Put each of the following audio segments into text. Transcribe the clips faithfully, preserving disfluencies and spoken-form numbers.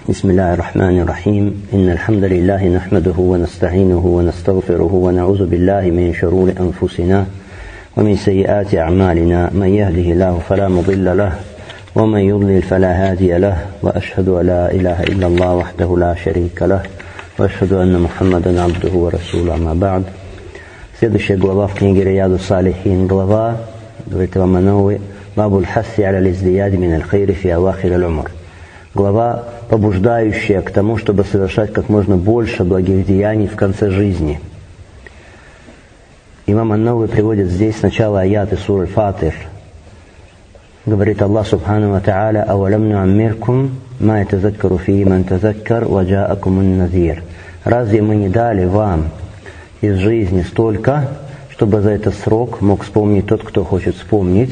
بسم الله الرحمن الرحيم إن الحمد لله نحمده ونستعينه ونستغفره ونعوذ بالله من شرور أنفسنا ومن سيئات أعمالنا من يهده الله فلا مضل له ومن يضلل فلا هادي له وأشهد أن لا إله إلا الله وحده لا شريك له وأشهد أن محمدا عبده ورسوله أما بعد. Следующая глава в книге Рияду Салихин, глава, говорит имам Ан-Навави, Бабуль хасси аля лиздияди мин аль-хайри фи авахир аль-умр. Глава, побуждающая к тому, чтобы совершать как можно больше благих деяний в конце жизни. Имам Ан-Навави приводит здесь сначала аяты суры Фатир. Говорит Аллах Субхану ва Та'аля: «Авалам нуаммиркум ма ятазаккару фии ман тазаккар ва джаакумун назир». Разве мы не дали вам из жизни столько, чтобы за этот срок мог вспомнить тот, кто хочет вспомнить,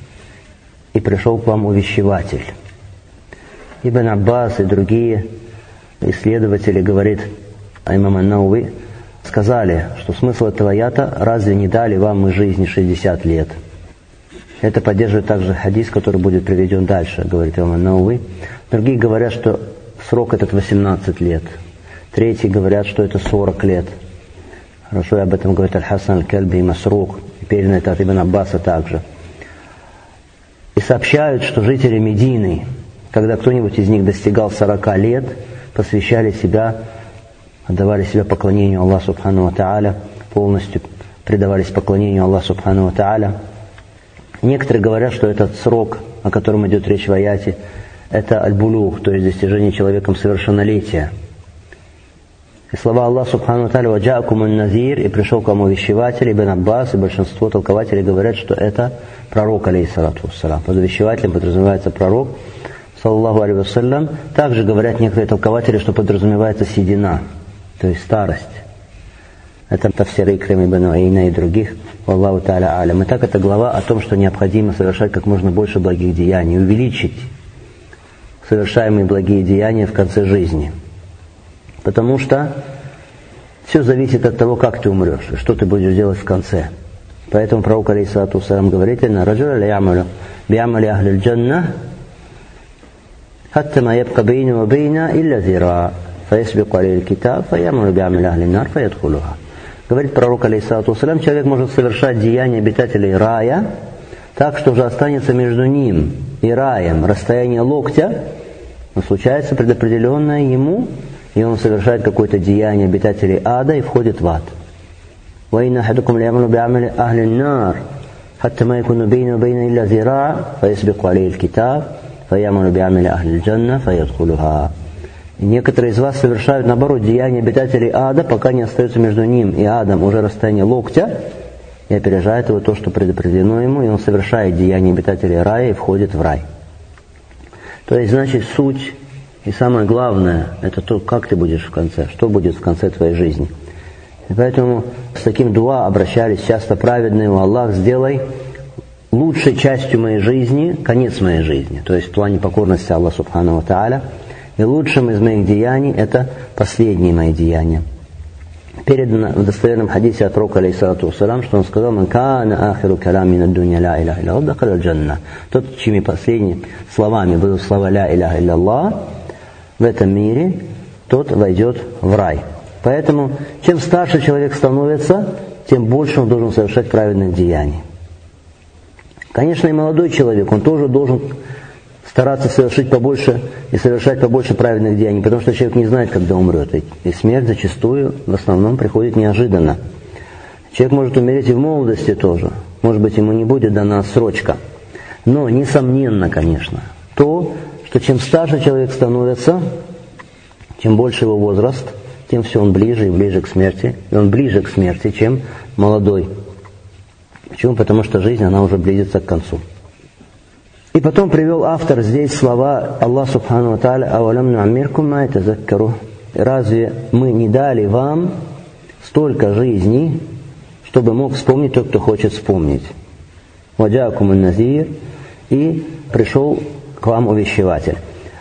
и пришел к вам увещеватель? Ибн Аббас и другие исследователи, говорит имам Ан-Навави, сказали, что смысл этого аята: разве не дали вам мы жизни шестьдесят лет? Это поддерживает также хадис, который будет приведен дальше, говорит имам Ан-Навави. Другие говорят, что срок этот восемнадцать лет. Третьи говорят, что это сорок лет. Хорошо, и об этом говорит Аль-Хасан Аль-Кальби и Масрук, и передано это от Ибн Аббаса также. И сообщают, что жители Медины, когда кто-нибудь из них достигал сорока лет, посвящали себя, отдавали себя поклонению Аллаху Субхану ва Та'аля, полностью предавались поклонению Аллаху Субхану ва Та'аля. Некоторые говорят, что этот срок, о котором идет речь в аяте, это аль-булуг, то есть достижение человеком совершеннолетия. И слова Аллаха Субхану ва Та'аля: «Ваджаакумун назир», и пришел к вам увещеватель. Ибн Аббас и большинство толкователей говорят, что это пророк, алейхиссалату вассалам. Под увещевателем подразумевается пророк, саллаллаху алейхи вассалям. Также говорят некоторые толкователи, что подразумевается седина, то есть старость. Это тафсир Икрим ибн Уайна и других. Валлаху та'аля алям. Итак, это глава о том, что необходимо совершать как можно больше благих деяний, увеличить совершаемые благие деяния в конце жизни. Потому что все зависит от того, как ты умрешь и что ты будешь делать в конце. Поэтому пророк, алейхиссалату вассалам, говорит: «Инна раджуля ла я'малу би'амали ахли аль-джанна хатта ма ябка бейна ва бейна илля зира фаясбику алейхи аль-китаб фаямалу би'амали ахли ан-нар фаядхулуха». Говорит пророк, алейхиссалату вассалам, человек может совершать деяния обитателей рая так, что уже останется между ним и раем расстояние локтя, но случается предопределенное ему, и он совершает какое-то деяние обитателей ада и входит в ад. وَإِنَّ أَحَدَكُمْ لَيَعْمَلُ بِعَمَلِ أَهْلِ النَّارِ حَتَّى مَا يَكُونُ بَيْنَهُ وَبَيْنَهُ إِلَّا ذِرَاعٌ فَيَسْبِقُ عَلَيْهِ الْكِتَابُ فَيَعْمَلُ بِعَمَلِ أَهْلِ الْجَنَّةِ فَيَدْخُلُهَا. И некоторые из вас совершают, наоборот, деяния обитателей ада, пока не остается между ним и адом уже расстояние локтя, и опережает его то, что предопределено ему, и он совершает деяния обитателей рая и входит в рай. То есть, значит, суть и самое главное, это то, как ты будешь в конце, что будет в конце твоей жизни. И поэтому с таким дуа обращались часто праведные: «О Аллах, сделай лучшей частью моей жизни конец моей жизни», то есть в плане покорности Аллаху Субхану ва Та'аля, и лучшим из моих деяний это последние мои деяния. Передано в достоверном хадисе от пророка, алейхиссалату вассалам, что он сказал: «Ман кана ахиру калами над дунья ла иляха илля Аллах дахаля аль-джанна». Тот, чьими последними словами будут слова ля иляха илля Аллах в этом мире, тот войдет в рай. Поэтому, чем старше человек становится, тем больше он должен совершать праведных деяний. Конечно, и молодой человек, он тоже должен стараться совершить побольше и совершать побольше праведных деяний, потому что человек не знает, когда умрет. И смерть зачастую в основном приходит неожиданно. Человек может умереть и в молодости тоже. Может быть, ему не будет дана отсрочка. Но, несомненно, конечно, то, что чем старше человек становится, чем больше его возраст, тем все он ближе и ближе к смерти. И он ближе к смерти, чем молодой. Почему? Потому что жизнь, она уже близится к концу. И потом привел автор здесь слова Аллаха Субхану ва Та'аля: «Авалам нуаммиркум ма ятазаккару». Разве мы не дали вам столько жизней, чтобы мог вспомнить тот, кто хочет вспомнить? «Ваджаакумун назир», и пришел к вам увещеватель.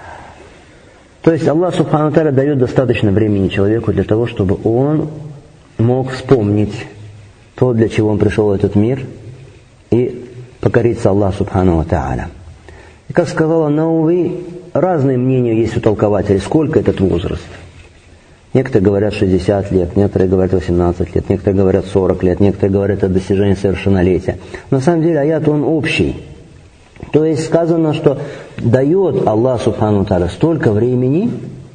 То есть Аллах Субхану ва Та'аля дает достаточно времени человеку для того, чтобы он мог вспомнить то, для чего он пришел в этот мир, и покориться Аллаху Субхану ва Та'аля. И как сказал Ан-Навави, разные мнения есть у толкователей, сколько этот возраст. Некоторые говорят шестьдесят лет, некоторые говорят восемнадцать лет, некоторые говорят сорок лет, некоторые говорят о достижении совершеннолетия. Но на самом деле аят он общий. То есть сказано, что дает Аллах Субхану Тааля столько времени,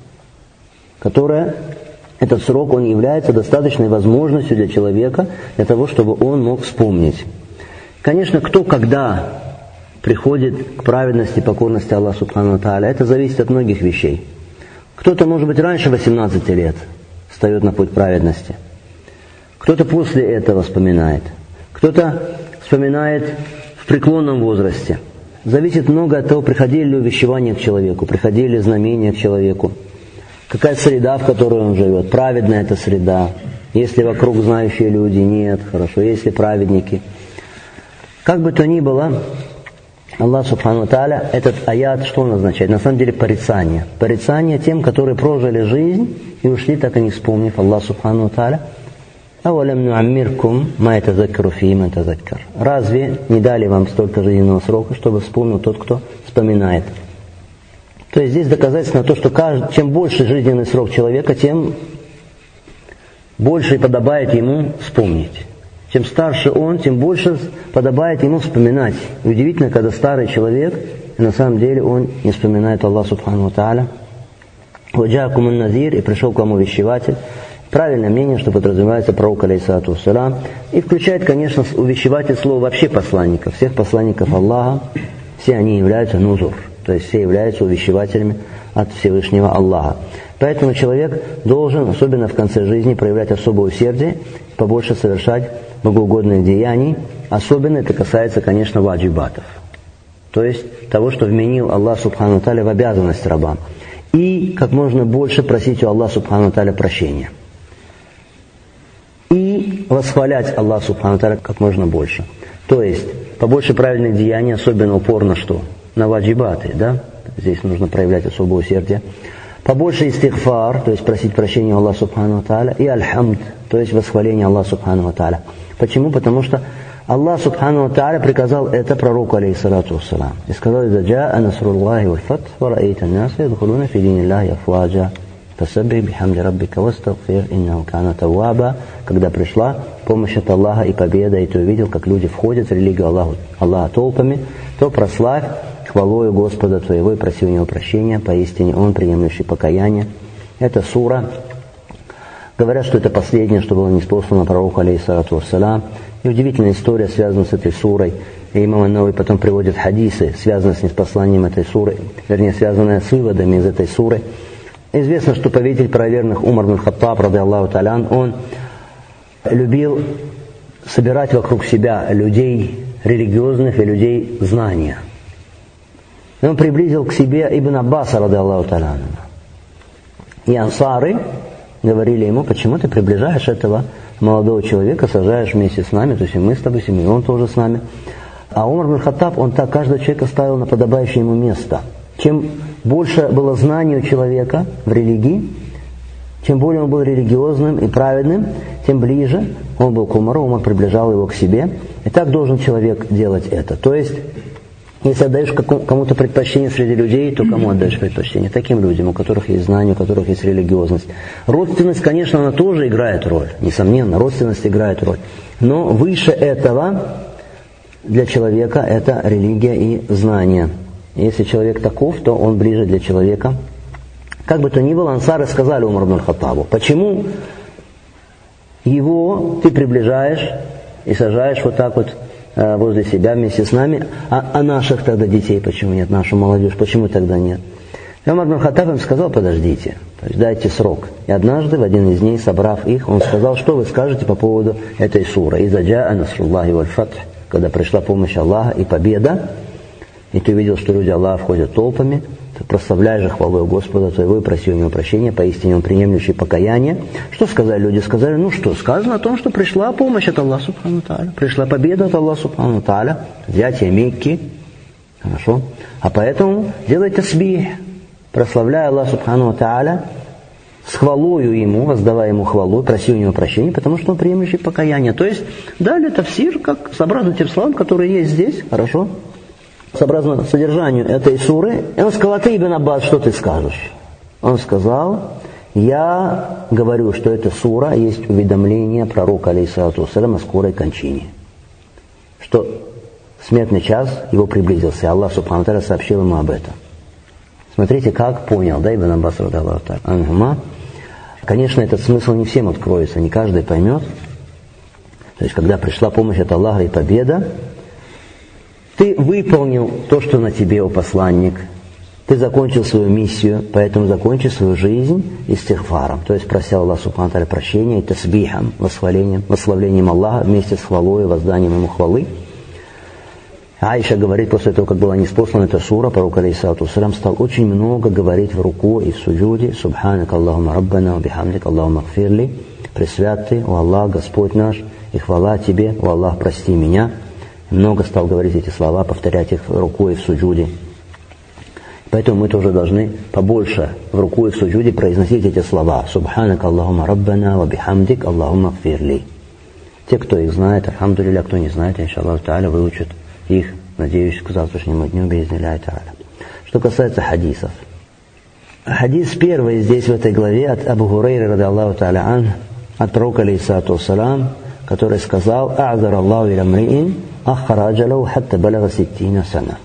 которое, этот срок, он является достаточной возможностью для человека, для того, чтобы он мог вспомнить. Конечно, кто когда приходит к праведности, покорности Аллаху Субхану Тааля, это зависит от многих вещей. Кто-то, может быть, раньше восемнадцати лет встает на путь праведности. Кто-то после этого вспоминает. Кто-то вспоминает в преклонном возрасте. Зависит много от того, приходили ли увещевания к человеку, приходили ли знамения к человеку. Какая среда, в которой он живет. Праведная эта среда. Есть ли вокруг знающие люди? Нет. Хорошо. Есть ли праведники? Как бы то ни было, Аллах Субхану Тааля, этот аят что он означает? На самом деле порицание. Порицание тем, которые прожили жизнь и ушли, так и не вспомнив Аллах Субхану Тааля. «Авалям нуаммиркум ма ятазаккару фии ман тазаккар». Разве не дали вам столько жизненного срока, чтобы вспомнил тот, кто вспоминает? То есть здесь доказательство на то, что каждый, чем больше жизненный срок человека, тем больше и подобает ему вспомнить. Чем старше он, тем больше подобает ему вспоминать. И удивительно, когда старый человек, на самом деле он не вспоминает Аллах Субхану Тааля. «Ваджаакум ан-назир», и пришел к вам увещеватель. Правильное мнение, что подразумевается пророк, алейхиссалату вассалям, и включает, конечно, увещеватель слово вообще посланников, всех посланников Аллаха, все они являются нузур, то есть все являются увещевателями от Всевышнего Аллаха. Поэтому человек должен, особенно в конце жизни, проявлять особое усердие, побольше совершать богоугодных деяний. Особенно это касается, конечно, ваджибатов. То есть того, что вменил Аллах Субхану Тааля в обязанность рабам. И как можно больше просить у Аллаха Субхану Тааля прощения. И восхвалять Аллаха Субхану Тааля как можно больше. То есть побольше правильных деяний, особенно упор на что? На ваджибаты, да? Здесь нужно проявлять особое усердие. Побольше истигфар, то есть просить прощения у Аллаха Субхану Тааля, и альхамд, то есть восхваление Аллаха Субхану Тааля. Почему? Потому что Аллах Субхану Тааля приказал это пророку, алейхиссалату вассалам. И сказал: «Иза джаа насруллахи валь фатх, ва раайта ан-наса ядхулуна фи диниллахи афваджа, фасаббих бихамди раббика вастагфир, иннаху кана тавваба». Когда пришла помощь от Аллаха и победа, и ты увидел, как люди входят в религию Аллаха, Аллаха толпами, то прославь хвалою Господа твоего и проси у него прощения, поистине Он, приемлющий покаяние. Это сура. Говорят, что это последнее, что было ниспослано пророку, алейхиссалату вассалам. И удивительная история связана с этой сурой. И имам ан-Навави потом приводит хадисы, связанные с неспосланием этой суры, вернее, связанные с выводами из этой суры. Известно, что повелитель правоверных Умар ибн Хаттаб, ради Аллаху та'аля, он любил собирать вокруг себя людей религиозных и людей знания. И он приблизил к себе Ибн Аббаса, ради Аллаху та'аля. И ансары говорили ему: почему ты приближаешь этого молодого человека, сажаешь вместе с нами, то есть и мы с тобой, и он тоже с нами. А Умар ибн Хаттаб, он так каждого человека ставил на подобающее ему место. Чем больше было знаний у человека в религии, чем более он был религиозным и праведным, тем ближе он был к Умару, Умар приближал его к себе. И так должен человек делать это. То есть, если отдаешь кому-то предпочтение среди людей, то кому отдаешь предпочтение? Таким людям, у которых есть знания, у которых есть религиозность. Родственность, конечно, она тоже играет роль. Несомненно, родственность играет роль. Но выше этого для человека это религия и знания. Если человек таков, то он ближе для человека. Как бы то ни было, ансары сказали Умар ибн Хаттабу: почему его ты приближаешь и сажаешь вот так вот возле себя вместе с нами, а, а наших тогда детей почему нет, нашу молодежь, почему тогда нет? И Умар ибн Хаттаб им сказал: подождите, то есть дайте срок. И однажды, в один из дней, собрав их, он сказал: что вы скажете по поводу этой суры? «Иза джаа насруллахи валь фатх», когда пришла помощь Аллаха и победа, и ты увидел, что люди Аллаха входят толпами, ты прославляй же хвалою Господа твоего и проси у него прощения, поистине он приемлющий покаяние. Что сказали люди? Сказали: ну что, сказано о том, что пришла помощь от Аллаха Субхану Тааля, пришла победа от Аллаха Субхану Тааля, взятие Мекки, хорошо, а поэтому делай тасбих, прославляй Аллаха Субхану Тааля, с хвалою ему, воздавая ему хвалу, проси у него прощения, потому что он приемлющий покаяние. То есть дали тафсир, как сообразно тем словам, которые есть здесь, хорошо. сообразно содержанию этой суры, и он сказал: а ты, Ибн Аббас, что ты скажешь? Он сказал: я говорю, что эта сура есть уведомление пророка, алейхиссалату вассалям, о скорой кончине. Что смертный час его приблизился. Аллах субхану ва тааля сообщил ему об этом. Смотрите, как понял, да, Ибн Аббас радиаллаху анхума. Конечно, этот смысл не всем откроется, не каждый поймет. То есть, когда пришла помощь от Аллаха и победа, ты выполнил то, что на тебе, о посланник. Ты закончил свою миссию, поэтому закончи свою жизнь истигфаром. То есть, прося Аллаха субхану ва тааля прощения и тасбихом, восхвалением, восславлением Аллаха вместе с хвалой и возданием ему хвалы. Аиша говорит, после того, как была ниспослана эта сура, пророк, алейхиссалату вассалям, стал очень много говорить в руку и в суджуде: «Субханак Аллахума Раббана, ва бихамдик Аллахума гфирли». Пресвят ты, о Аллах, Господь наш, и хвала тебе, о Аллах, прости меня. Много стал говорить эти слова, повторять их в руку и в суджуде. Поэтому мы тоже должны побольше в руку и в суджуде произносить эти слова: «Субханак Аллахума Раббана, ва бихамдик Аллахума гфирли». Те, кто их знает, альхамдулилля, кто не знает, иншаллаху тааля, выучат их, надеюсь, к завтрашнему дню, биизнилляхи тааля. Что касается хадисов. Хадис первый здесь, в этой главе, от Абу Хурайры, радиаллаху тааля ан, от пророка, алейхиссалату вассалям, который сказал: «А'зар Аллаху иля мриин аххара аджалаху хатта балага ситтина сана».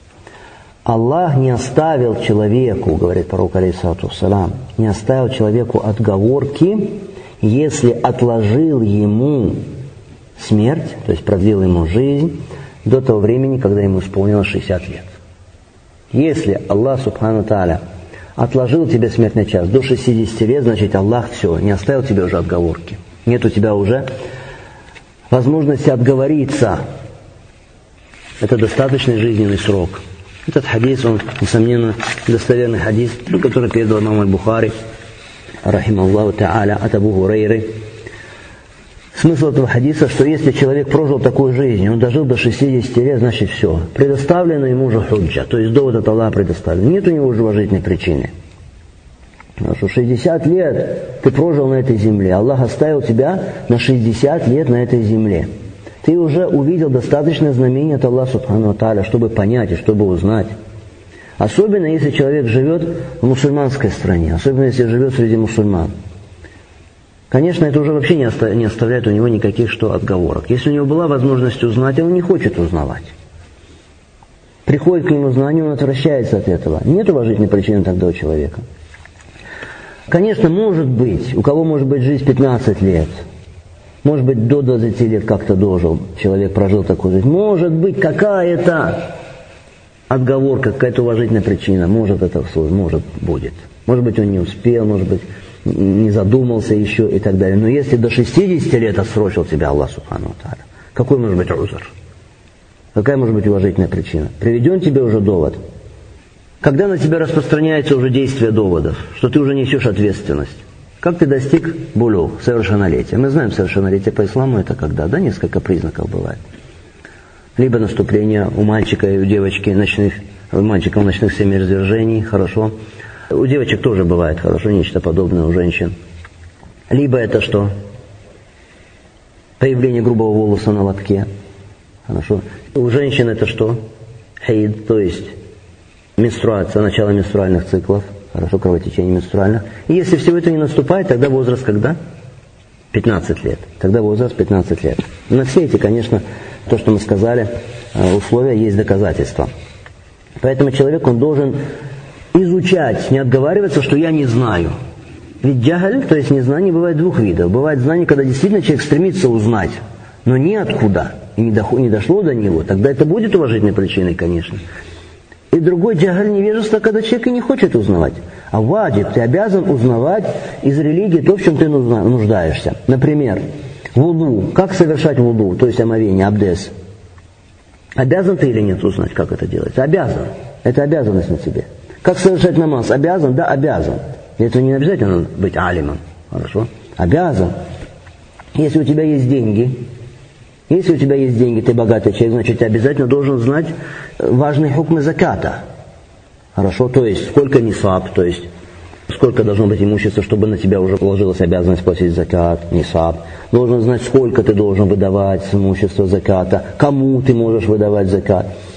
Аллах не оставил человеку, говорит пророк, алейхиссалату вассалям, не оставил человеку отговорки, если отложил ему смерть, то есть продлил ему жизнь, до того времени, когда ему исполнилось шестьдесят лет. Если Аллах субхану тааля отложил тебе смертный час до шестидесяти лет, значит Аллах все, не оставил тебе уже отговорки. Нет у тебя уже возможности отговориться. Это достаточный жизненный срок. Этот хадис, он, несомненно, достоверный хадис, который передал имам аль-Бухари, рахималлаху тааля, от Абу Хурайры. Смысл этого хадиса, что если человек прожил такую жизнь, он дожил до шестидесяти лет, значит все. Предоставлено ему уже худжа, то есть довод от Аллаха предоставлен. Нет у него уже уважительной причины. Потому что шестьдесят лет ты прожил на этой земле. Аллах оставил тебя на шестьдесят лет на этой земле. Ты уже увидел достаточное знамение от Аллаха субхану ва тааля, чтобы понять и чтобы узнать. Особенно если человек живет в мусульманской стране, особенно если живет среди мусульман. Конечно, это уже вообще не оставляет у него никаких что отговорок. Если у него была возможность узнать, а он не хочет узнавать. Приходит к нему знанию, он отвращается от этого. Нет уважительной причины тогда у человека. Конечно, может быть, у кого может быть жизнь пятнадцать лет, может быть, до двадцати лет как-то дожил, человек прожил такую жизнь. Может быть, какая-то отговорка, какая-то уважительная причина, может это может будет. Может быть, он не успел, может быть, не задумался еще и так далее. Но если до шестидесяти лет отсрочил тебя Аллах субхану ва тааля, какой может быть узр? Какая может быть уважительная причина? Приведен тебе уже довод. Когда на тебя распространяется уже действие доводов, что ты уже несешь ответственность, как ты достиг булюг, совершеннолетия? Мы знаем, совершеннолетие по исламу это когда, да, несколько признаков бывает. Либо наступление у мальчика и у девочки ночных, у мальчика ночных семяизвержений, хорошо. У девочек тоже бывает хорошо, нечто подобное у женщин. Либо это что? Появление грубого волоса на лобке. Хорошо. У женщин это что? Хейд, то есть менструация, начало менструальных циклов. Хорошо, кровотечение менструальных. И если всего это не наступает, тогда возраст когда? пятнадцать лет. Тогда возраст пятнадцать лет. На все эти, конечно, то, что мы сказали, условия есть доказательства. Поэтому человек, он должен изучать, не отговариваться, что я не знаю. Ведь джахаль, то есть незнание, бывает двух видов. Бывает знание, когда действительно человек стремится узнать, но ниоткуда, и не, доход, не дошло до него, тогда это будет уважительной причиной, конечно. И другой джахаль, невежество, когда человек и не хочет узнавать. А ваджиб, ты обязан узнавать из религии то, в чем ты нуждаешься. Например, вуду. Как совершать вуду, то есть омовение, абдес. Обязан ты или нет узнать, как это делается? Обязан. Это обязанность на тебе. Как совершать намаз? Обязан? Да, обязан. Для этого не обязательно быть алимом. Хорошо? Обязан. Если у тебя есть деньги, если у тебя есть деньги, ты богатый человек, значит, ты обязательно должен знать важные хукмы заката. Хорошо? То есть, сколько нисаб, то есть, сколько должно быть имущества, чтобы на тебя уже положилась обязанность платить закат, нисаб. Должен знать, сколько ты должен выдавать с имущества заката, кому ты можешь выдавать закат.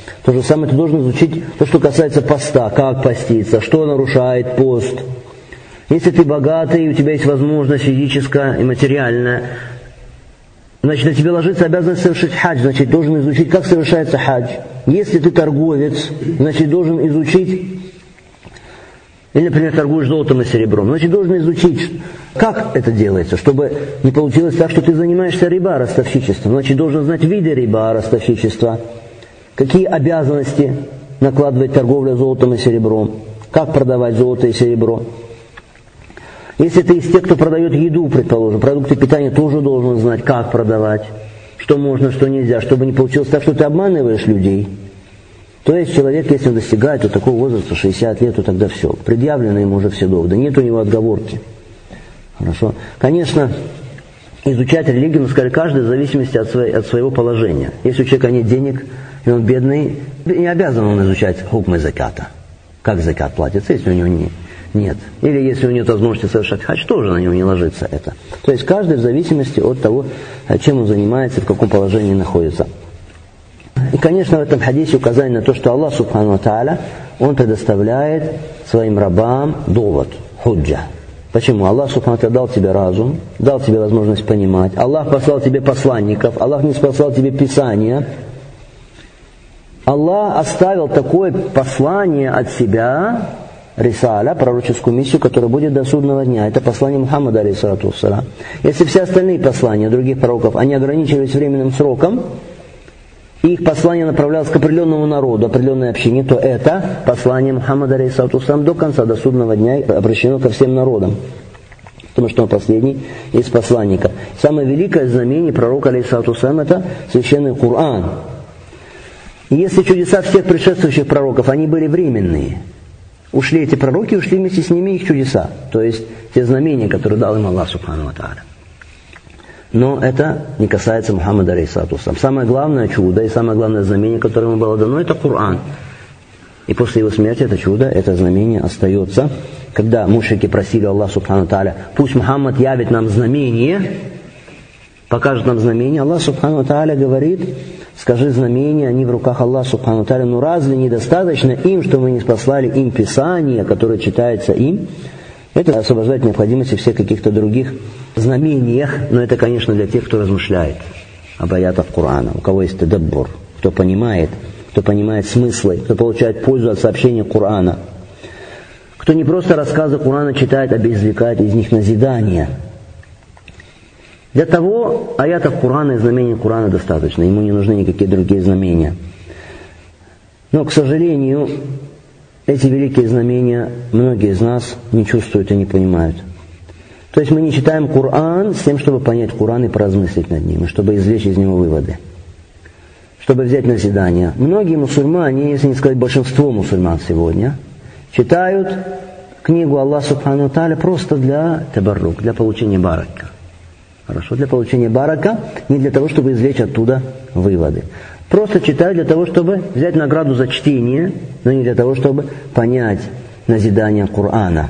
То же самое ты должен изучить то, что касается поста, как поститься, что нарушает пост. Если ты богатый, и у тебя есть возможность физическая и материальная, значит, на тебе ложится обязанность совершить хадж, значит, должен изучить, как совершается хадж. Если ты торговец, значит, должен изучить, или, например, торгуешь золотом и серебром, значит, должен изучить, как это делается, чтобы не получилось так, что ты занимаешься риба, ростовщичеством. Значит, должен знать виды риба, ростовщичества, какие обязанности накладывает торговля золотом и серебром, как продавать золото и серебро. Если ты из тех, кто продает еду, предположим, продукты питания, тоже должен знать, как продавать, что можно, что нельзя, чтобы не получилось так, что ты обманываешь людей. То есть человек, если он достигает вот такого возраста, шестьдесят лет, то тогда все, предъявлены ему уже все доводы, нет у него отговорки. Хорошо. Конечно, изучать религию, мы сказали, каждый в зависимости от, своей, от своего положения. Если у человека нет денег, и он бедный, не обязан он изучать хукмы заката, как закат платится, если у него не, нет. Или если у него нет возможности совершать хадж, тоже на него не ложится это. То есть каждый в зависимости от того, чем он занимается, в каком положении находится. И, конечно, в этом хадисе указание на то, что Аллах, субхану ва тааля, Он предоставляет своим рабам довод, худжа. Почему? Аллах, субхану ва тааля, дал тебе разум, дал тебе возможность понимать. Аллах послал тебе посланников, Аллах не послал тебе писания. Аллах оставил такое послание от себя, рисаля, пророческую миссию, которая будет до судного дня. Это послание Мухаммада, алейхиссалату вассалям. Если все остальные послания других пророков, они ограничивались временным сроком, и их послание направлялось к определенному народу, определенной общине, то это послание Мухаммада, алейхиссалату вассалям, до конца, до судного дня обращено ко всем народам. Потому что он последний из посланников. Самое великое знамение пророка, алейхиссалату вассалям, это священный Коран. И если чудеса всех предшествующих пророков, они были временные, ушли эти пророки, ушли вместе с ними их чудеса. То есть те знамения, которые дал им Аллах, субхану ва тааля. Но это не касается Мухаммада, алейхиссалату вассалям. Самое главное чудо и самое главное знамение, которое ему было дано, это Коран. И после его смерти это чудо, это знамение остается. Когда мушрики просили Аллаха, субхану ва тааля, пусть Мухаммад явит нам знамение, покажет нам знамение, Аллах, субхану ва тааля, говорит, скажи знамения, они в руках Аллаха, субхану ва тааля, но разве недостаточно им, что мы не спаслали им Писание, которое читается им? Это освобождает необходимости всех каких-то других знамениях, но это, конечно, для тех, кто размышляет об аятах Корана, у кого есть тадаббур, кто понимает, кто понимает смыслы, кто получает пользу от сообщения Корана, кто не просто рассказы Корана читает, а извлекает из них назидания. Для того аятов Корана и знамений Корана достаточно, ему не нужны никакие другие знамения. Но, к сожалению, эти великие знамения многие из нас не чувствуют и не понимают. То есть мы не читаем Коран с тем, чтобы понять Коран и поразмыслить над ним, и чтобы извлечь из него выводы, чтобы взять назидание. Многие мусульмане, если не сказать большинство мусульман сегодня, читают книгу Аллаха субхану ва тааля просто для табаррук, для получения барака. Хорошо, для получения барака, не для того, чтобы извлечь оттуда выводы. Просто читают для того, чтобы взять награду за чтение, но не для того, чтобы понять назидание Корана.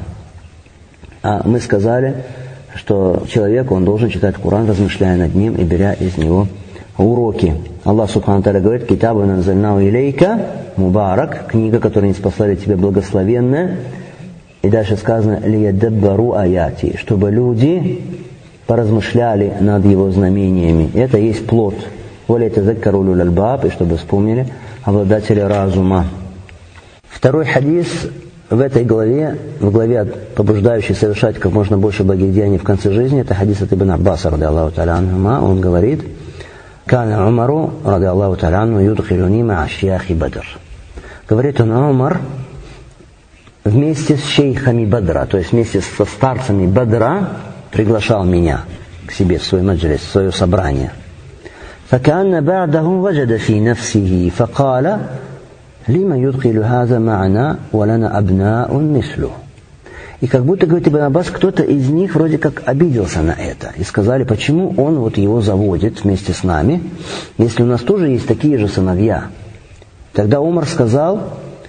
А мы сказали, что человек, он должен читать Коран, размышляя над ним и беря из него уроки. Аллах субхану ва тааля говорит, «Китабу назальнау илейка мубарак», книга, которую не спаслали тебе, благословенная. И дальше сказано, «Лиядаббару аяти», чтобы люди поразмышляли над его знамениями. Это есть плод. «Валятазаккару улюл альбаб», и чтобы вспомнили обладатели разума. Второй хадис в этой главе, в главе, побуждающий совершать как можно больше благих деяний в конце жизни, это хадис от Ибн Аббаса, ради Аллаху та'аля анхума. Он говорит, «Кана Умару, ради Аллаху та'аля анху, юдхилюни ма'а шейхи Бадр». Говорит он, Умар вместе с шейхами Бадра, то есть вместе со старцами Бадра, приглашал меня к себе в свой маджлис, в свое собрание. فكأن بعده وجد في نفسه فقال لما يدخل هذا معنا ولنا أبناء مثله. И как будто, говорит Ибн Аббас, кто-то из них вроде как обиделся на это. И сказали, почему он вот его заводит вместе с нами, если у нас тоже есть такие же сыновья. Тогда Умар сказал,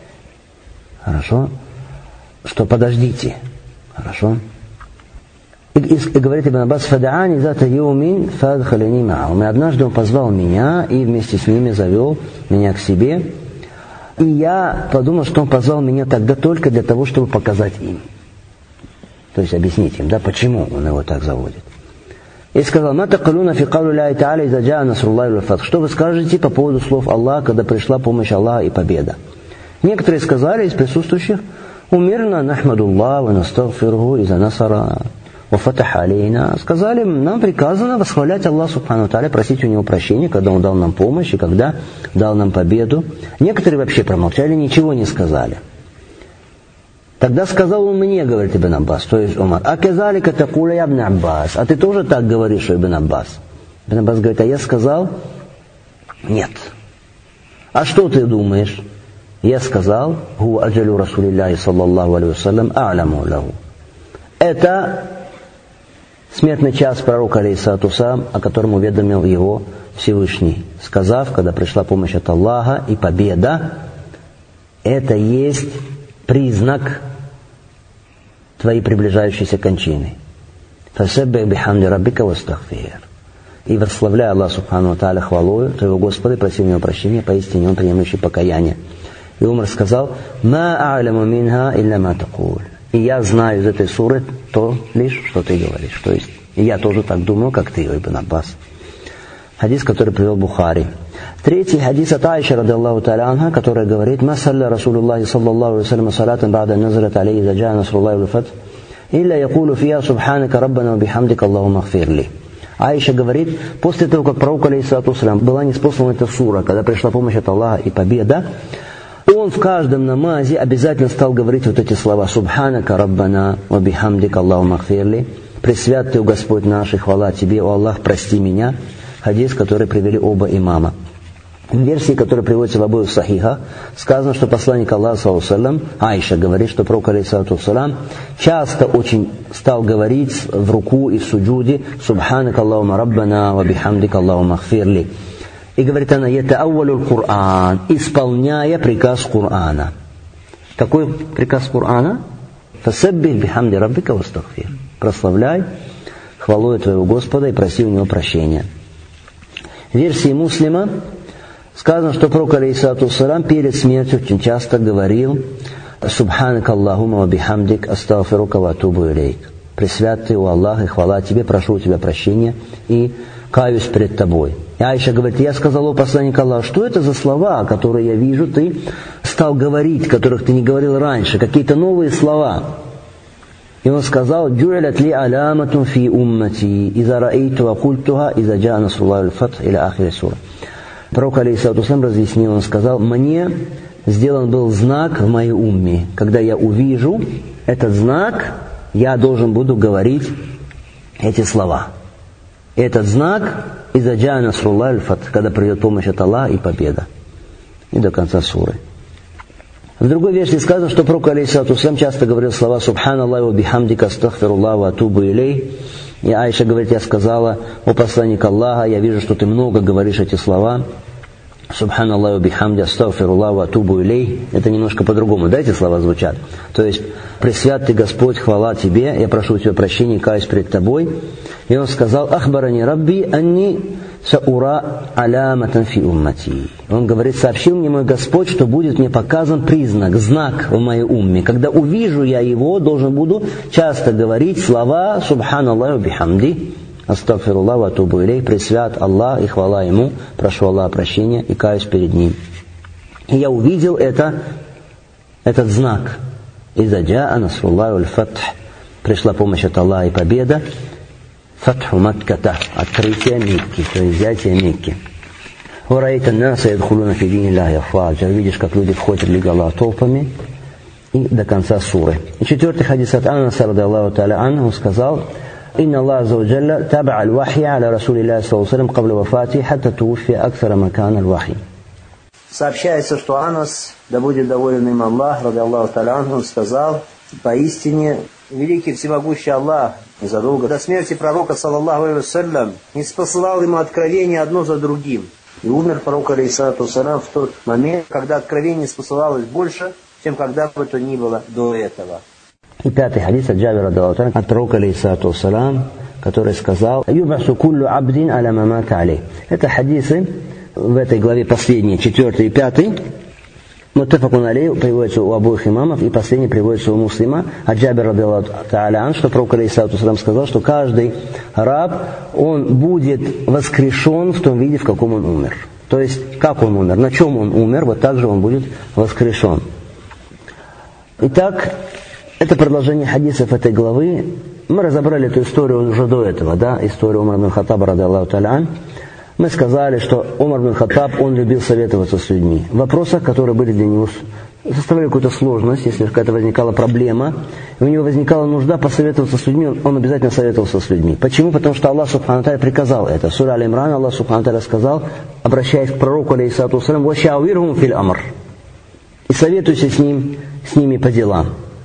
хорошо, что подождите, хорошо. И, и, и говорит Ибн Аббас, «Фадаани зата юмин фадхалини ма'у». И однажды он позвал меня и вместе с ними завел меня к себе. И я подумал, что он позвал меня тогда только для того, чтобы показать им. То есть объяснить им, да, почему он его так заводит. И сказал: «Ма тaquluna фи qawli Аллахи та'аля иза джаа насруллахи валь фатх». Что вы скажете по поводу слов Аллаха, когда пришла помощь Аллаха и победа? Некоторые сказали из присутствующих: «Умирна нахмадуллах ва настагфируху иза насара ва фатаха алейна». Сказали: нам приказано восхвалять Аллаха субхану ва тааля, просить у него прощения, когда он дал нам помощь и когда дал нам победу. Некоторые вообще промолчали, ничего не сказали. Тогда сказал он мне, говорит Ибн Аббас, то есть Умар: «А казалика такуля я Ибн Аббас». А ты тоже так говоришь, Ибн Аббас? Ибн Аббас говорит: а я сказал: нет. А что ты думаешь? Я сказал: «Ху аджалю Расулиллахи саллаллаху алейхи вассалям а'ламу лаху». Это смертный час пророка, алейхиссалату вассалям, о котором уведомил его Всевышний, сказав, когда пришла помощь от Аллаха и победа, это есть признак твоей приближающейся кончины. «Фасаббих бихамди раббика вастагфир». И восславляй Аллаха субхану ва тааля хвалою твоего Господа, проси у него прощения, поистине он приемлющий покаяние. И Умар сказал: «Ма а'ламу минха илля ма такуль». И я знаю из этой суры то лишь, что ты говоришь. То есть, и я тоже так думал, как ты, Ибн Аббас. Хадис, который привел Бухари. Третий хадис от Аиши, ради Аллаху та'аля анха, которая говорит: «Ма салля Расулуллахи саллаллаху алейхи вассалям салатан ба'да назрат алейхи иза джаа насруллахи валь фатх, илля якулу фия субханака раббана ва бихамдика Аллахумма гфирли». Аиша говорит, после того, как пророк, алейхиссалату вассалям, была ниспослана эта сура, когда пришла помощь от Аллаха и победа, он в каждом намазе обязательно стал говорить вот эти слова: «Субханака раббана ва бихамдика Аллахумма гфирли». «Пресвят ты, о Господь наш, и хвала тебе, о Аллах, прости меня». Хадис, который привели оба имама. В версии, которая приводится в обоих сахихах, сказано, что посланник Аллаха, саллаллаху алейхи ва саллям, Аиша говорит, что пророк, алейхиссалату ва саллям, часто очень стал говорить в руку и в суджуде: «Субханака Аллахумма раббана ва бихамдика Аллахумма гфирли». И говорит она: «Ятааввалю Кур'ан», исполняя приказ Кур'ана. Какой приказ Кур'ана? «Фасаббих бихамди раббика вастагфир». Прославляй хвалою твоего Господа и проси у него прощения. В версии Муслима сказано, что пророк, алейхиссалату вассалям, перед смертью очень часто говорил: «Субханака Аллахумма ва бихамдик астагфирука ва атубу илейк». «Пресвят ты, о Аллах, и хвала тебе, прошу у тебя прощения и каюсь перед тобой». И Аиша говорит: я сказал: о посланник Аллаха, что это за слова, которые я вижу, ты стал говорить, которых ты не говорил раньше, какие-то новые слова. И он сказал: «Джу'илят ли аляматун фи уммати, иза раэйту ва культуха, иза джаа насруллахи валь фатх», или ахири сура. Пророк, алейхиссалату вассалям, разъяснил, он сказал: «Мне сделан был знак в моей умме. Когда я увижу этот знак, я должен буду говорить эти слова. Этот знак иза джаа насруллахи валь фатх, когда придет помощь от Аллаха и победа». И до конца суры. В другой версии сказано, что пророк, алейхиссалату вассалям, часто говорил слова «Субханаллахи ва бихамдика астагфируллах ва атубу илей». И Аиша говорит: я сказала: о посланник Аллаха, я вижу, что ты много говоришь эти слова. «Субханаллахи ва бихамди астагфируллах ва атубу илей». Это немножко по-другому, да, эти слова звучат? То есть: «Пресвят ты, Господь, хвала тебе, я прошу у тебя прощения и каюсь перед тобой». И он сказал: «Ахбарани рабби анни саура аляматан фи уммати». Он говорит: сообщил мне мой Господь, что будет мне показан признак, знак в моей умме. Когда увижу я его, должен буду часто говорить слова «Субханаллахи ва бихамди астагфируллах ва атубу илей». Пресвят Аллах и хвала ему, прошу Аллаха прощения и каюсь перед ним. И я увидел это, этот знак. «Иза джаа насруллахи валь фатх». Пришла помощь от Аллаха и победа. «Фатху Макката», открытие Мекки, то есть взятие Мекки. «Вараита наса ядхулуна фи дини Аллахи афваджа». Видишь, как люди входят в религию Аллаха толпами. И до конца суры. И четвертый хадис от Анаса, ради Аллаху та'аля анху, сказал: «Инна Аллах азза ва джалля таба аль-вахи аля Расулиллахи саллаллаху алейхи ва саллям кабля вафати, хатта туффия аксара макан аль-вахи». Сообщается, что Анас, да будет доволен им Аллах, ради Аллаху та'аля анху, сказал: поистине великий всемогущий Аллах незадолго до смерти пророка, саллаллаху алейхи ва саллям, не спосылал ему откровения одно за другим. И умер пророк, алейхиссалату вассалям, в тот момент, когда откровение спосылалось больше, чем когда бы то ни было до этого. И пятый хадис от Джабира от пророка, алейхиссалату вассалям, который сказал: «Юбасу куллю абдин аля мамата алей». Это хадисы в этой главе последние, четвертый и пятый. Муттафакун алейх приводится у обоих имамов, и последний приводится у Муслима, а Джабир радиллаху та'аля ан, что пророк алейхиссалату вассалям сказал, что каждый раб, он будет воскрешен в том виде, в каком он умер. То есть, как он умер, на чем он умер, вот так же он будет воскрешен. Итак, это продолжение хадисов этой главы. Мы разобрали эту историю уже до этого, да, историю Умара ибн Хаттаба радиллаху та'аля ан. Мы сказали, что Умар ибн Хаттаб, он любил советоваться с людьми. В вопросах, которые были для него, составляли какую-то сложность, если какая-то возникала проблема, и у него возникала нужда посоветоваться с людьми, он обязательно советовался с людьми. Почему? Потому что Аллах Субхану ва Тааля приказал это. В суре Аль-Имран Аллах Субхану ва Тааля сказал, обращаясь к пророку, алейхиссалату вассалям, «Вашауирхум фил амр». И советуйся с ним, с ними по делам.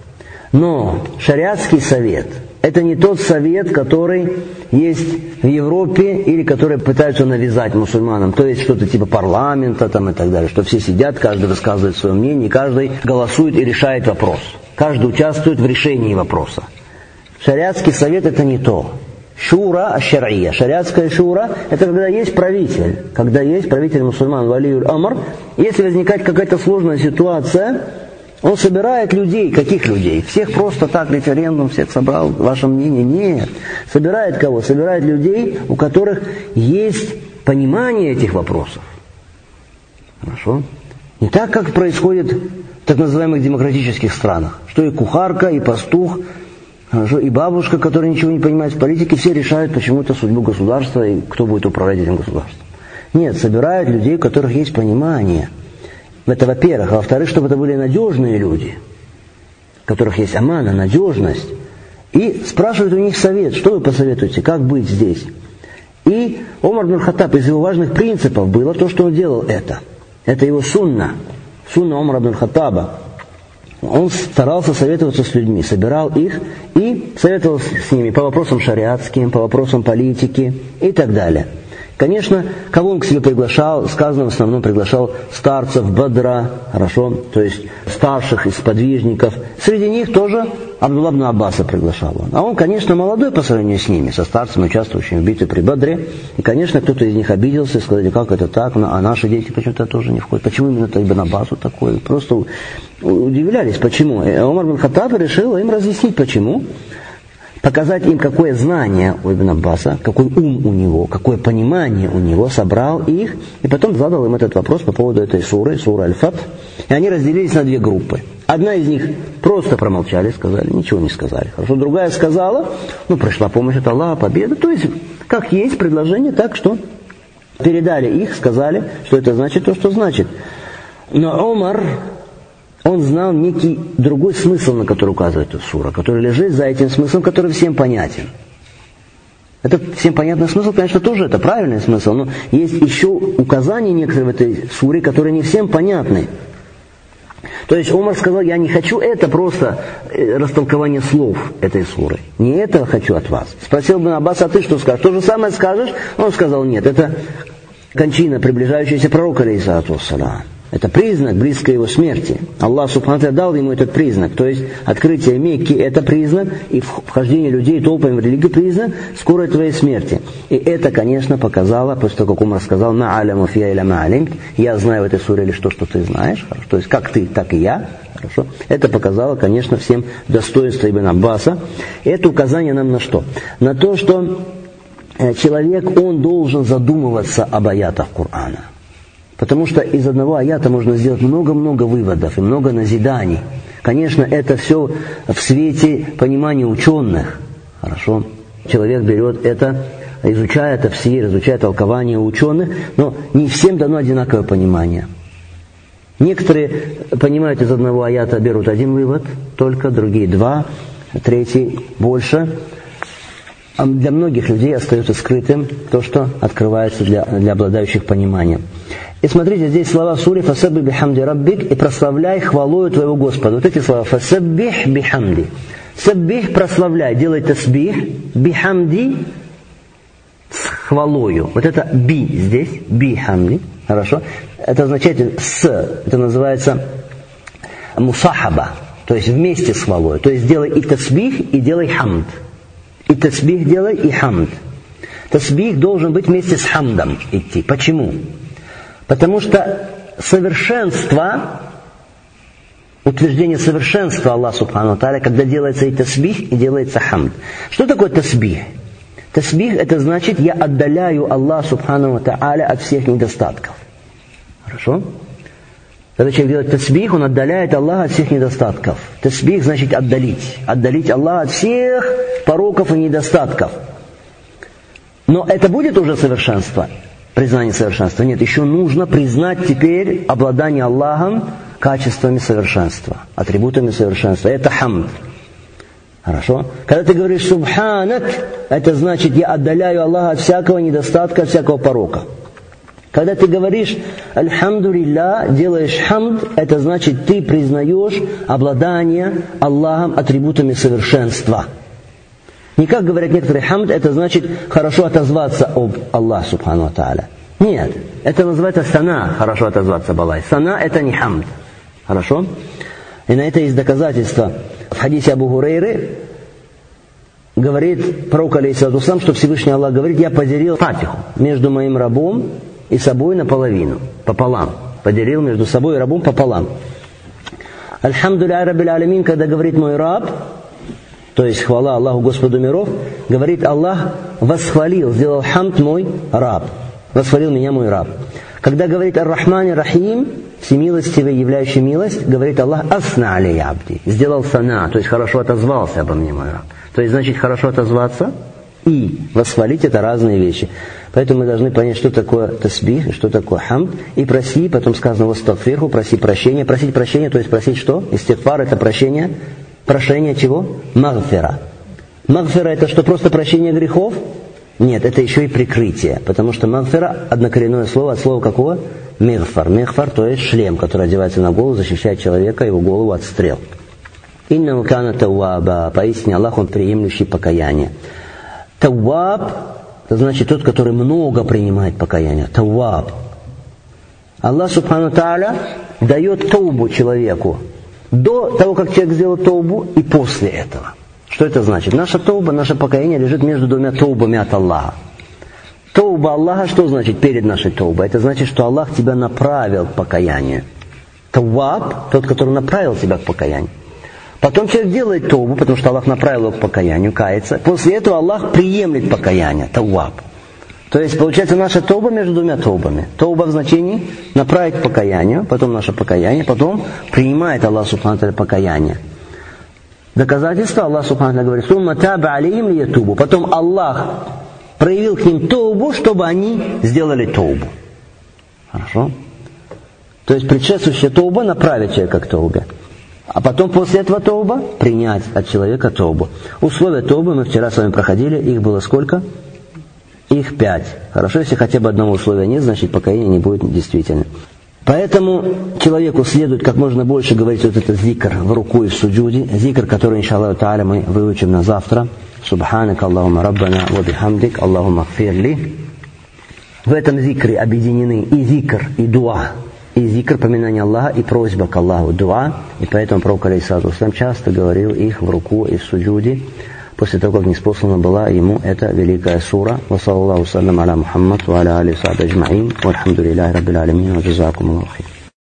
Но шариатский совет – это не тот совет, который есть в Европе или который пытаются навязать мусульманам. То есть что-то типа парламента там и так далее. Что все сидят, каждый высказывает свое мнение, каждый голосует и решает вопрос. Каждый участвует в решении вопроса. Шариатский совет – это не то. Шура аш-шар'ия. Шариатская шура – это когда есть правитель. Когда есть правитель мусульман, валиюль амр. Если возникает какая-то сложная ситуация, он собирает людей. Каких людей? Всех просто так, референдум, всех собрал, ваше мнение? Нет. Собирает кого? Собирает людей, у которых есть понимание этих вопросов. Хорошо? Не так, как происходит в так называемых демократических странах, что и кухарка, и пастух, хорошо, и бабушка, которая ничего не понимает в политике, все решают почему-то судьбу государства и кто будет управлять этим государством. Нет, собирают людей, у которых есть понимание. Это во-первых. А во-вторых, чтобы это были надежные люди, у которых есть амана, надежность. И спрашивают у них совет, что вы посоветуете, как быть здесь. И Умар ибн Хаттаб, из его важных принципов было то, что он делал это. Это его сунна. Сунна Умара ибн Хаттаба. Он старался советоваться с людьми, собирал их и советовался с ними по вопросам шариатским, по вопросам политики и так далее. Конечно, кого он к себе приглашал, сказано, в основном приглашал старцев Бадра, хорошо, то есть старших из сподвижников. Среди них тоже Абдулла ибн Аббаса приглашал он. А он, конечно, молодой по сравнению с ними, со старцами, участвующими в битве при Бадре. И, конечно, кто-то из них обиделся и сказал, как это так, а наши дети почему-то тоже не входят. Почему именно Ибн Аббасу такое? Просто удивлялись, почему. И Умар ибн Хаттаб решил им разъяснить, почему. Показать им, какое знание у Ибн Аббаса, какой ум у него, какое понимание у него, собрал их, и потом задал им этот вопрос по поводу этой суры, сура Аль-Фат. И они разделились на две группы. Одна из них просто промолчали, сказали, ничего не сказали. Хорошо, другая сказала, ну, пришла помощь от Аллаха, победа. То есть, как есть предложение, так что передали их, сказали, что это значит то, что значит. Но Умар... он знал некий другой смысл, на который указывает эта сура, который лежит за этим смыслом, который всем понятен. Это всем понятный смысл, конечно, тоже это правильный смысл, но есть еще указания некоторые в этой суре, которые не всем понятны. То есть Умар сказал, я не хочу это просто растолкование слов этой суры. Не это хочу от вас. Спросил Ибн Аббас, а ты что скажешь? То же самое скажешь? Он сказал, нет, это кончина приближающаяся пророка, алейхиссалату вассалям. Это признак близкой его смерти. Аллах Субхану ва Тааля дал ему этот признак. То есть открытие Мекки – это признак, и вхождение людей толпами в религию – признак скорой твоей смерти. И это, конечно, показало, после того, как Умар сказал «Ма аляму фия иля ма алимт», «Я знаю в этой суре лишь то, что ты знаешь». Хорошо? То есть как ты, так и я. Хорошо? Это показало, конечно, всем достоинство Ибн Аббаса. И это указание нам на что? На то, что человек, он должен задумываться об аятах Корана. Потому что из одного аята можно сделать много-много выводов и много назиданий. Конечно, это все в свете понимания ученых. Хорошо? Человек берет это, изучает тафсир, изучает толкование ученых, но не всем дано одинаковое понимание. Некоторые понимают из одного аята, берут один вывод, только другие два, третий больше. А для многих людей остается скрытым то, что открывается для, для обладающих пониманием. И смотрите, здесь слова в суре «Фасабби бихамди раббик» и «прославляй хвалою твоего Господа». Вот эти слова «Фасаббих бихамди». «Саббих» – прославляй, делай тасбих, «бихамди» – с хвалою. Вот это «би» здесь, «бихамди», хорошо? Это означает «с», это называется «мусахаба», то есть вместе с хвалой. То есть делай и тасбих, и делай хамд. И тасбих делай, и хамд. Тасбих должен быть вместе с хамдом идти. Почему? Потому что совершенство утверждение совершенства Аллаха Субхану Тааля, когда делается и тасбих, и делается хамд. Что такое тасбих? Тасбих это значит, я отдаляю Аллаха Субхану Тааля от всех недостатков. Хорошо? Когда человек делает тасбих, он отдаляет Аллаха от всех недостатков. Тасбих значит отдалить. Отдалить Аллаха от всех пороков и недостатков. Но это будет уже совершенство, признание совершенства? Нет, еще нужно признать теперь обладание Аллахом качествами совершенства, атрибутами совершенства. Это хамд. Хорошо? Когда ты говоришь «Субханак», это значит, я отдаляю Аллаха от всякого недостатка, от всякого порока. Когда ты говоришь «Альхамдулилля», делаешь хамд, это значит, ты признаешь обладание Аллахом атрибутами совершенства. Не как говорят некоторые, хамд, это значит хорошо отозваться об Аллахе Субхану Тааля. Нет, это называется сана, хорошо отозваться об Аллахе. Сана это не хамд. Хорошо? И на это есть доказательство. В хадисе Абу Хурейры говорит пророк алейхиссалату вассалам, что Всевышний Аллах говорит, я поделил фатиху между моим рабом и собой наполовину, пополам. Поделил между собой и рабом пополам. Альхамдулилля раббиль алямин, когда говорит мой раб, то есть хвала Аллаху Господу миров, говорит Аллах восхвалил, сделал хамд мой раб. Восхвалил меня мой раб. Когда говорит Ар-Рахман Ар-Рахим, всемилостивый, являющий милость, говорит Аллах асна алей абди, сделал сана, то есть хорошо отозвался обо мне мой раб. То есть значит хорошо отозваться и восхвалить это разные вещи. Поэтому мы должны понять, что такое тасбих, что такое хамд, и проси, потом сказано вастагфирху, проси прощения. Просить прощения, то есть просить что? Истигфар это прощение. Прошение чего? Магфира. Магфира это что, просто прощение грехов? Нет, это еще и прикрытие, потому что магфира однокоренное слово от слова какого? Мигфар. Мигфар, то есть шлем, который одевается на голову, защищает человека, его голову от стрел. Иннаху кана тауаба, поистине Аллах, он приемлющий покаяние. Тауаб, это значит тот, который много принимает покаяние. Тауаб. Аллах Субхану Тааля дает таубу человеку до того, как человек сделал таубу, и после этого. Что это значит? Наша тауба, наше покаяние лежит между двумя таубами от Аллаха. Тауба Аллаха, что значит перед нашей таубой? Это значит, что Аллах тебя направил к покаянию. Тауаб, тот, который направил тебя к покаянию. Потом человек делает таубу, потому что Аллах направил его к покаянию, кается. После этого Аллах приемлет покаяние, тауаб. То есть, получается, наша тауба между двумя таубами. Тауба в значении направить к покаянию, потом наше покаяние, потом принимает Аллах Субхану Тааля покаяние. Доказательство Аллах Субхану Тааля говорит, «Сумма таба алейхим лиятубу». Потом Аллах проявил к ним таубу, чтобы они сделали таубу. Хорошо? То есть, предшествующая тауба направит человека к таубе. А потом после этого тауба принять от человека таубу. Условия таубы мы вчера с вами проходили, их было сколько? Их пять. Хорошо, если хотя бы одного условия нет, значит покаяние не будет действительным. Поэтому человеку следует как можно больше говорить вот этот зикр в руку и в суджуде. Зикр, который, иншаллаху та'аля, мы выучим на завтра. Субханак Аллахума Раббана ва бихамдик Аллахума гфирли. В этом зикре объединены и зикр, и дуа. И зикр, поминание Аллаха, и просьба к Аллаху, дуа. И поэтому пророк алейхиссалату вассалям часто говорил их в руку и в суджуде, после того, как ниспослана была ему эта великая сура. Ва саллаллаху саллям аля Мухаммад ва аля алихи ва сахбихи аджмаин. Вальхамдулиллахи раббил алямин. Ва джазакум Аллаху хейр.